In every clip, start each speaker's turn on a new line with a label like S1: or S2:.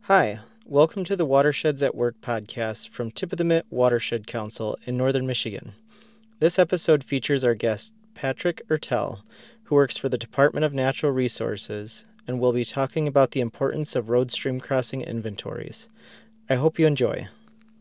S1: Hi, welcome to the Watersheds at Work podcast from Tip of the Mitt Watershed Council in Northern Michigan. This episode features our guest, Patrick Ertel, who works for the Department of Natural Resources and will be talking about the importance of road stream crossing inventories. I hope you enjoy.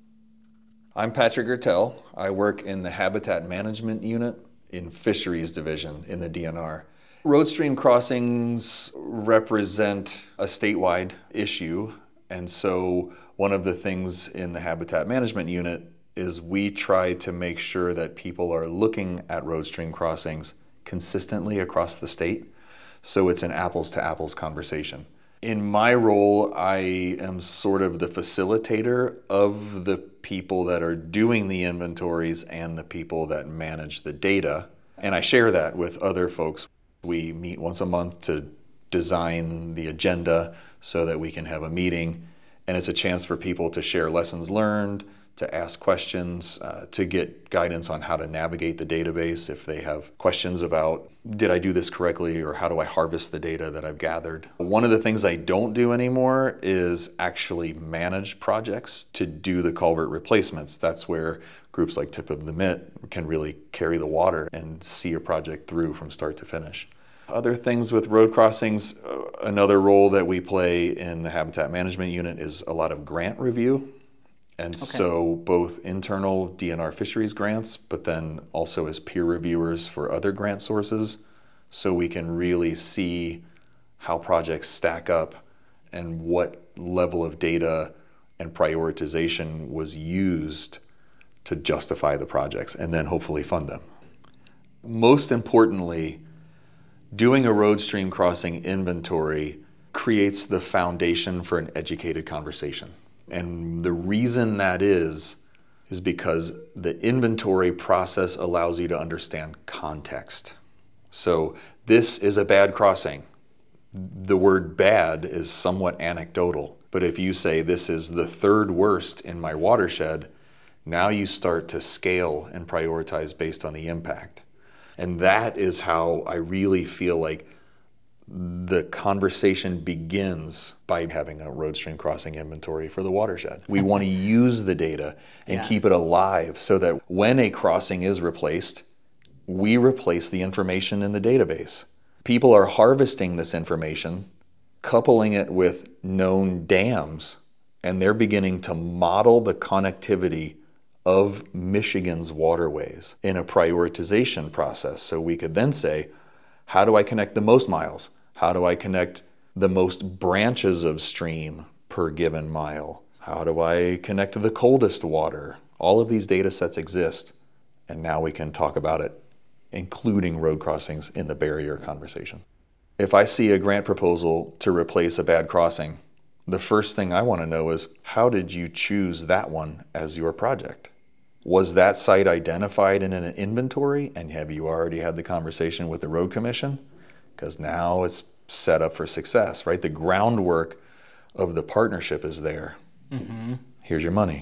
S2: I'm Patrick Ertel. I work in the Habitat Management Unit in Fisheries Division in the DNR. Road stream crossings represent a statewide issue, and so one of the things in the Habitat Management Unit is we try to make sure that people are looking at road stream crossings consistently across the state, so it's an apples to apples conversation. In my role, I am sort of the facilitator of the people that are doing the inventories and the people that manage the data, and I share that with other folks. We meet once a month to design the agenda so that we can have a meeting, and it's a chance for people to share lessons learned, to ask questions, to get guidance on how to navigate the database if they have questions about, did I do this correctly, or how do I harvest the data that I've gathered. One of the things I don't do anymore is actually manage projects to do the culvert replacements. That's where groups like Tip of the Mitt can really carry the water and see a project through from start to finish. Other things with road crossings, another role that we play in the Habitat Management Unit is a lot of grant review. And so both internal DNR fisheries grants, but then also as peer reviewers for other grant sources, so we can really see how projects stack up and what level of data and prioritization was used to justify the projects and then hopefully fund them. Most importantly, doing a road stream crossing inventory creates the foundation for an educated conversation. And the reason that is because the inventory process allows you to understand context. So this is a bad crossing. The word bad is somewhat anecdotal, but if you say this is the third worst in my watershed, now you start to scale and prioritize based on the impact. And that is how I really feel like the conversation begins by having a road stream crossing inventory for the watershed. We want to use the data and keep it alive so that when a crossing is replaced, we replace the information in the database. People are harvesting this information, coupling it with known dams, and they're beginning to model the connectivity of Michigan's waterways in a prioritization process. So we could then say, how do I connect the most miles? How do I connect the most branches of stream per given mile? How do I connect the coldest water? All of these data sets exist, and now we can talk about it, including road crossings in the barrier conversation. If I see a grant proposal to replace a bad crossing, the first thing I want to know is, how did you choose that one as your project? Was that site identified in an inventory, and have you already had the conversation with the road commission? Because now it's set up for success, right? The groundwork of the partnership is there. Mm-hmm. Here's your money.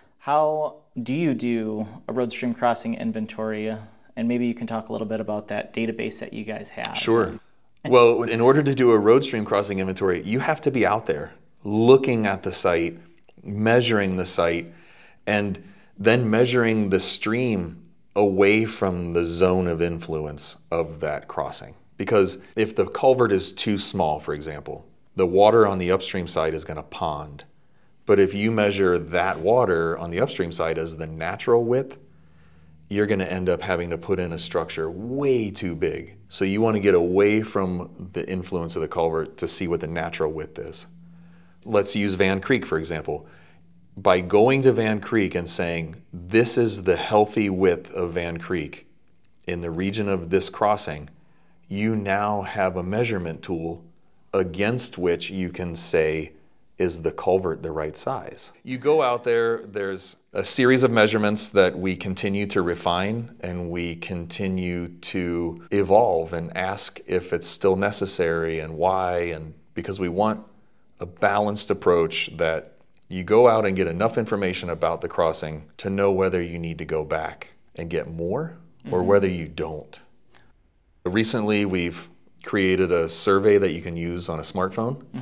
S1: How do you do a road stream crossing inventory? And maybe you can talk a little bit about that database that you guys have.
S2: Sure. Well, in order to do a road stream crossing inventory, you have to be out there looking at the site, measuring the site, and then measuring the stream away from the zone of influence of that crossing. Because if the culvert is too small, for example, the water on the upstream side is going to pond. But if you measure that water on the upstream side as the natural width, you're going to end up having to put in a structure way too big. So you want to get away from the influence of the culvert to see what the natural width is. Let's use Van Creek, for example. By going to Van Creek and saying, this is the healthy width of Van Creek in the region of this crossing, you now have a measurement tool against which you can say, is the culvert the right size? You go out there, there's a series of measurements that we continue to refine, and we continue to evolve and ask if it's still necessary and why, and because we want a balanced approach that you go out and get enough information about the crossing to know whether you need to go back and get more or whether you don't. Recently, we've created a survey that you can use on a smartphone.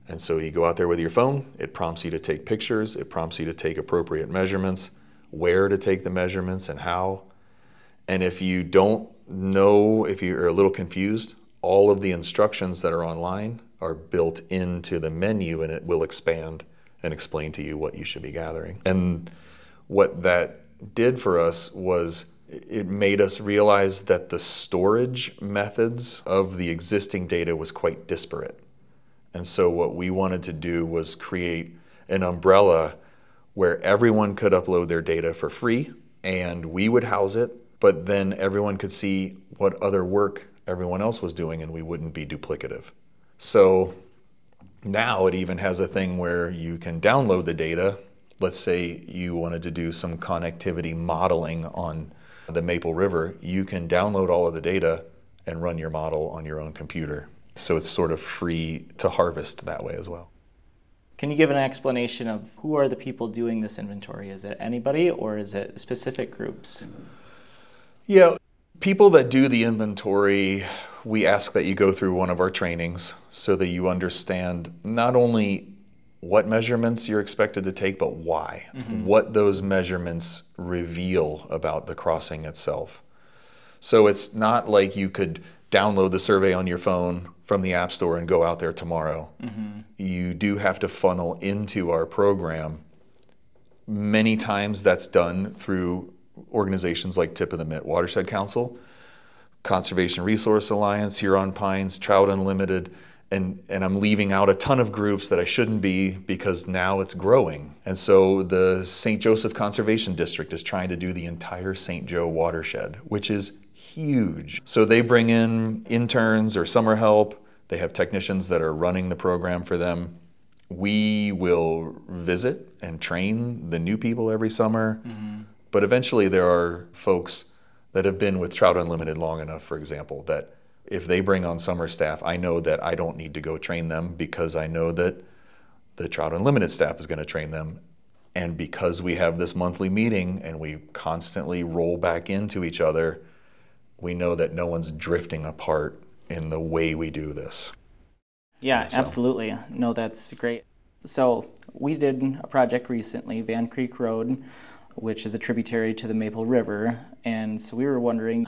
S2: And so you go out there with your phone, it prompts you to take pictures, it prompts you to take appropriate measurements, where to take the measurements and how. And if you don't know, if you're a little confused, all of the instructions that are online are built into the menu, and it will expand and explain to you what you should be gathering. And what that did for us was it made us realize that the storage methods of the existing data was quite disparate. And so what we wanted to do was create an umbrella where everyone could upload their data for free, and we would house it, but then everyone could see what other work everyone else was doing, and we wouldn't be duplicative. So now it even has a thing where you can download the data. Let's say you wanted to do some connectivity modeling on the Maple River. You can download all of the data and run your model on your own computer. So it's sort of free to harvest that way as well.
S1: Can you give an explanation of who are the people doing this inventory? Is it anybody or is it specific groups?
S2: Yeah, people that do the inventory, we ask that you go through one of our trainings so that you understand not only what measurements you're expected to take, but why. Mm-hmm. What those measurements reveal about the crossing itself. So it's not like you could download the survey on your phone from the App Store and go out there tomorrow. Mm-hmm. You do have to funnel into our program. Many times that's done through organizations like Tip of the Mitt Watershed Council, Conservation Resource Alliance, Huron Pines, Trout Unlimited, and I'm leaving out a ton of groups that I shouldn't be because now it's growing. And so the St. Joseph Conservation District is trying to do the entire St. Joe watershed, which is huge. So they bring in interns or summer help. They have technicians that are running the program for them. We will visit and train the new people every summer. Mm-hmm. But eventually there are folks that have been with Trout Unlimited long enough, for example, that if they bring on summer staff, I know that I don't need to go train them because I know that the Trout Unlimited staff is going to train them. And because we have this monthly meeting and we constantly roll back into each other, we know that no one's drifting apart in the way we do this.
S1: Yeah, so. Absolutely. No, that's great. So we did a project recently, Van Creek Road, which is a tributary to the Maple River. And so we were wondering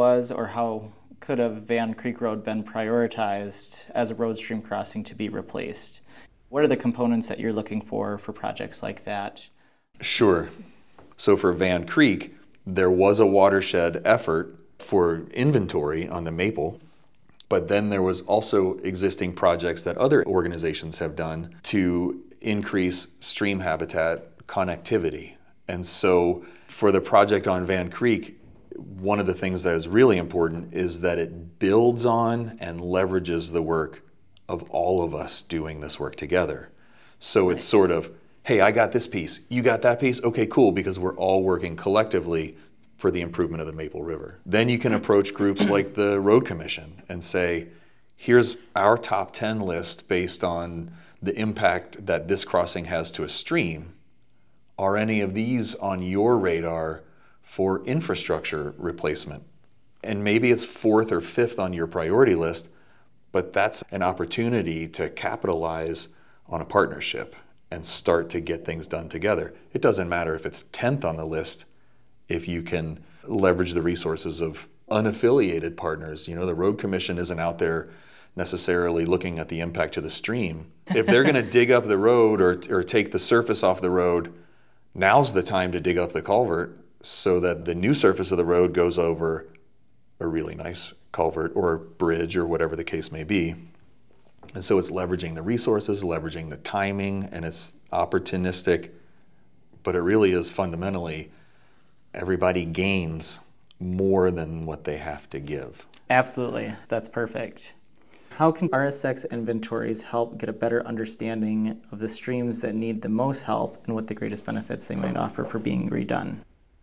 S1: how could have Van Creek Road been prioritized as a road stream crossing to be replaced? What are the components that you're looking for projects like that?
S2: Sure. So for Van Creek, there was a watershed effort for inventory on the Maple, but then there was also existing projects that other organizations have done to increase stream habitat connectivity. And so for the project on Van Creek, one of the things that is really important is that it builds on and leverages the work of all of us doing this work together. So It's sort of, hey, I got this piece, you got that piece, okay, cool, because we're all working collectively for the improvement of the Maple River. Then you can approach groups like the Road Commission and say, here's our top 10 list based on the impact that this crossing has to a stream. Are any of these on your radar for infrastructure replacement? And maybe it's 4th or 5th on your priority list, but that's an opportunity to capitalize on a partnership and start to get things done together. It doesn't matter if it's 10th on the list if you can leverage the resources of unaffiliated partners. You know, the Road Commission isn't out there necessarily looking at the impact to the stream. If they're going to dig up the road or take the surface off the road, now's the time to dig up the culvert so that the new surface of the road goes over a really nice culvert or bridge or whatever the case may be. And so it's leveraging the resources, leveraging the timing, and it's opportunistic, but it really is fundamentally everybody gains more than what they have to give.
S1: Absolutely. That's perfect. How can RSX inventories help get a better understanding of the streams that need the most help and what the greatest benefits they might offer for being redone?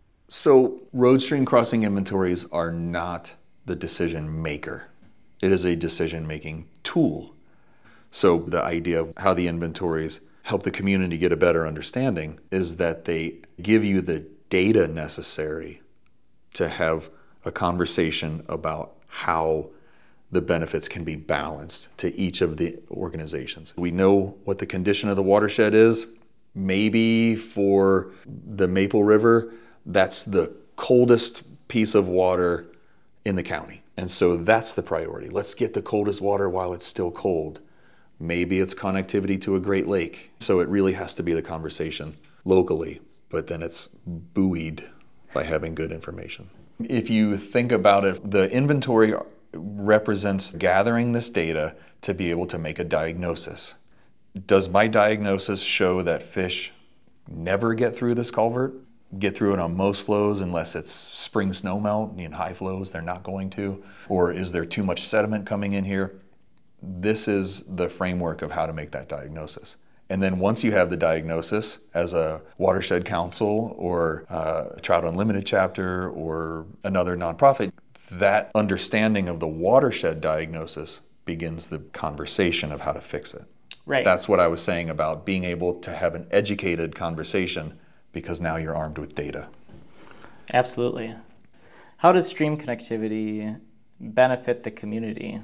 S2: So road stream crossing inventories are not the decision maker. It is a decision-making tool. So the idea of how the inventories help the community get a better understanding is that they give you the data necessary to have a conversation about how the benefits can be balanced to each of the organizations. We know what the condition of the watershed is. Maybe for the Maple River, that's the coldest piece of water in the county. And so that's the priority. Let's get the coldest water while it's still cold. Maybe it's connectivity to a Great Lake. So it really has to be the conversation locally, but then it's buoyed by having good information. If you think about it, the inventory represents gathering this data to be able to make a diagnosis. Does my diagnosis show that fish never get through this culvert? Get through it on most flows unless it's spring snowmelt, in high flows they're not going to? Or is there too much sediment coming in here? This is the framework of how to make that diagnosis. And then once you have the diagnosis as a watershed council or a Trout Unlimited chapter or another nonprofit, that understanding of the watershed diagnosis begins the conversation of how to fix it.
S1: Right.
S2: That's what I was saying about being able to have an educated conversation because now you're armed with data.
S1: Absolutely. How does stream connectivity benefit the community?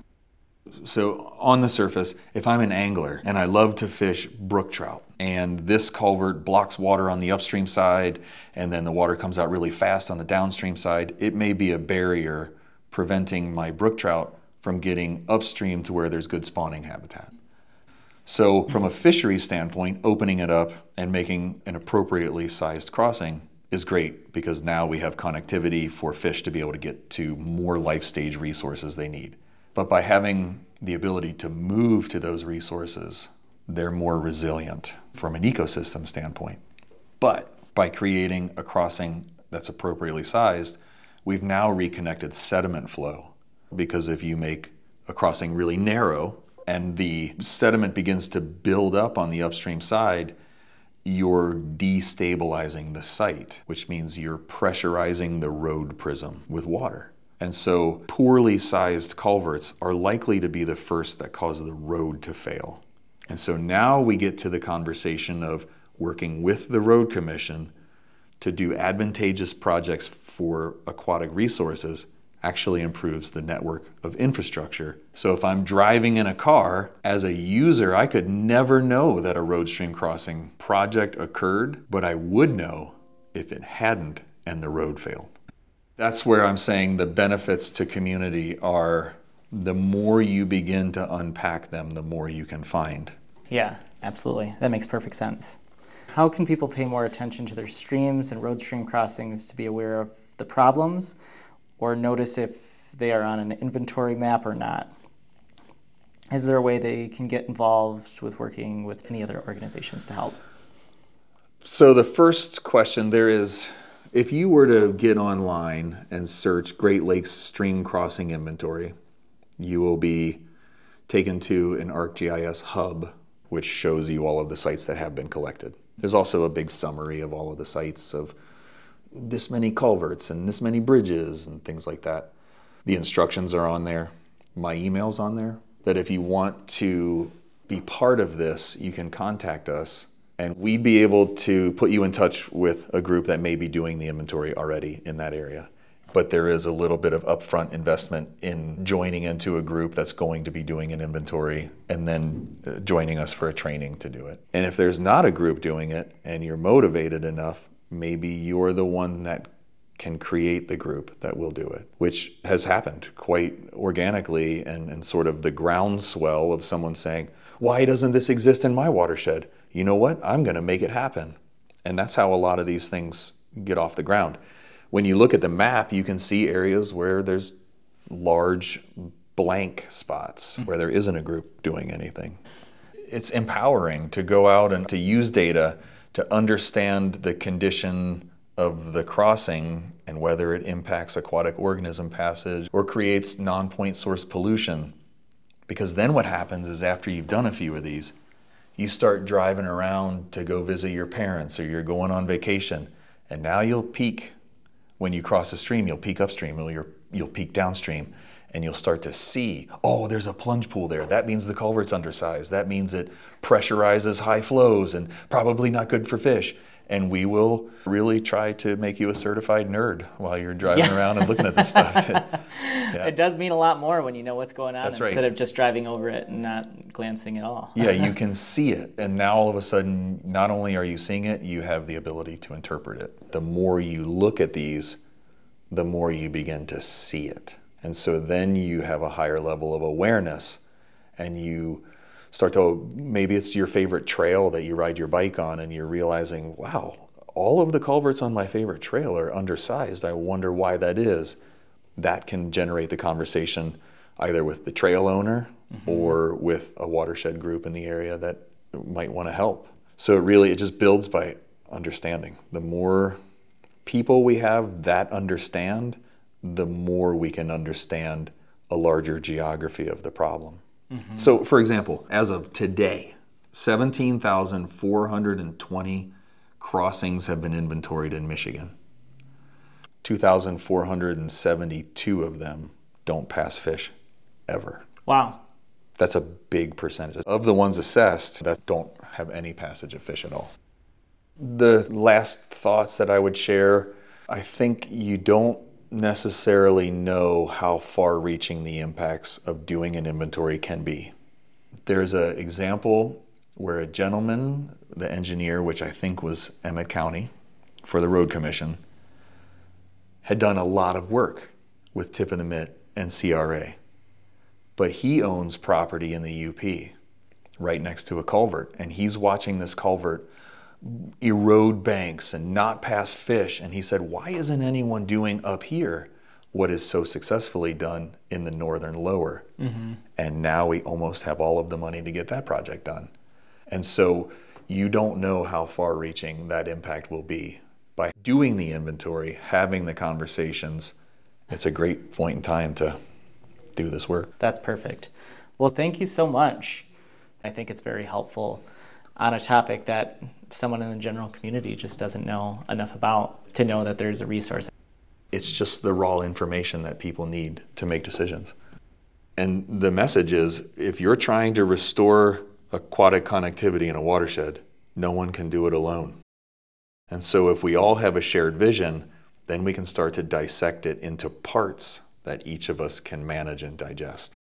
S2: So on the surface, if I'm an angler and I love to fish brook trout and this culvert blocks water on the upstream side and then the water comes out really fast on the downstream side, it may be a barrier preventing my brook trout from getting upstream to where there's good spawning habitat. So from a fishery standpoint, opening it up and making an appropriately sized crossing is great because now we have connectivity for fish to be able to get to more life stage resources they need. But by having the ability to move to those resources, they're more resilient from an ecosystem standpoint. But by creating a crossing that's appropriately sized, we've now reconnected sediment flow. Because if you make a crossing really narrow, and the sediment begins to build up on the upstream side, you're destabilizing the site, which means you're pressurizing the road prism with water. And so poorly sized culverts are likely to be the first that cause the road to fail. And so now we get to the conversation of working with the road commission to do advantageous projects for aquatic resources actually improves the network of infrastructure. So if I'm driving in a car, as a user, I could never know that a road stream crossing project occurred, but I would know if it hadn't and the road failed. That's where I'm saying the benefits to community are the more you begin to unpack them, the more you can find.
S1: Yeah, absolutely. That makes perfect sense. How can people pay more attention to their streams and road stream crossings to be aware of the problems or notice if they are on an inventory map or not? Is there a way they can get involved with working with any other organizations to help?
S2: So the first question there is, if you were to get online and search Great Lakes Stream Crossing Inventory, you will be taken to an ArcGIS hub, which shows you all of the sites that have been collected. There's also a big summary of all of the sites of this many culverts and this many bridges and things like that. The instructions are on there. My email's on there. That if you want to be part of this, you can contact us and we'd be able to put you in touch with a group that may be doing the inventory already in that area. But there is a little bit of upfront investment in joining into a group that's going to be doing an inventory and then joining us for a training to do it. And if there's not a group doing it and you're motivated enough, maybe you're the one that can create the group that will do it, which has happened quite organically and sort of the groundswell of someone saying, why doesn't this exist in my watershed? You know what? I'm going to make it happen. And that's how a lot of these things get off the ground. When you look at the map, you can see areas where there's large blank spots where there isn't a group doing anything. It's empowering to go out and to use data to understand the condition of the crossing and whether it impacts aquatic organism passage or creates non-point source pollution. Because then what happens is after you've done a few of these, you start driving around to go visit your parents or you're going on vacation, and now you'll peek. When you cross a stream, you'll peek upstream, or you'll peek downstream, and you'll start to see, oh, there's a plunge pool there. That means the culvert's undersized. That means it pressurizes high flows and probably not good for fish. And we will really try to make you a certified nerd while you're driving around and looking at this stuff.
S1: It does mean a lot more when you know what's going on
S2: instead
S1: of just driving over it and not glancing at all.
S2: Yeah, you can see it. And now all of a sudden, not only are you seeing it, you have the ability to interpret it. The more you look at these, the more you begin to see it. And so then you have a higher level of awareness, and you start to, maybe it's your favorite trail that you ride your bike on, and you're realizing, wow, all of the culverts on my favorite trail are undersized. I wonder why that is. That can generate the conversation either with the trail owner or with a watershed group in the area that might want to help. So it just builds by understanding. The more people we have that understand, the more we can understand a larger geography of the problem. So, for example, as of today, 17,420 crossings have been inventoried in Michigan. 2,472 of them don't pass fish ever.
S1: Wow.
S2: That's a big percentage. Of the ones assessed that don't have any passage of fish at all. The last thoughts that I would share, I think you don't necessarily know how far-reaching the impacts of doing an inventory can be. There's an example where a gentleman, the engineer, which I think was Emmett County for the Road Commission, had done a lot of work with Tip of the Mitt and CRA. But he owns property in the UP right next to a culvert, and he's watching this culvert erode banks and not pass fish. And he said, why isn't anyone doing up here what is so successfully done in the northern lower? And now we almost have all of the money to get that project done. And so you don't know how far-reaching that impact will be. By doing the inventory, having the conversations, it's a great point in time to do this work.
S1: That's perfect. Well, thank you so much. I think it's very helpful on a topic that someone in the general community just doesn't know enough about to know that there's a resource.
S2: It's just the raw information that people need to make decisions. And the message is, if you're trying to restore aquatic connectivity in a watershed, no one can do it alone. And so if we all have a shared vision, then we can start to dissect it into parts that each of us can manage and digest.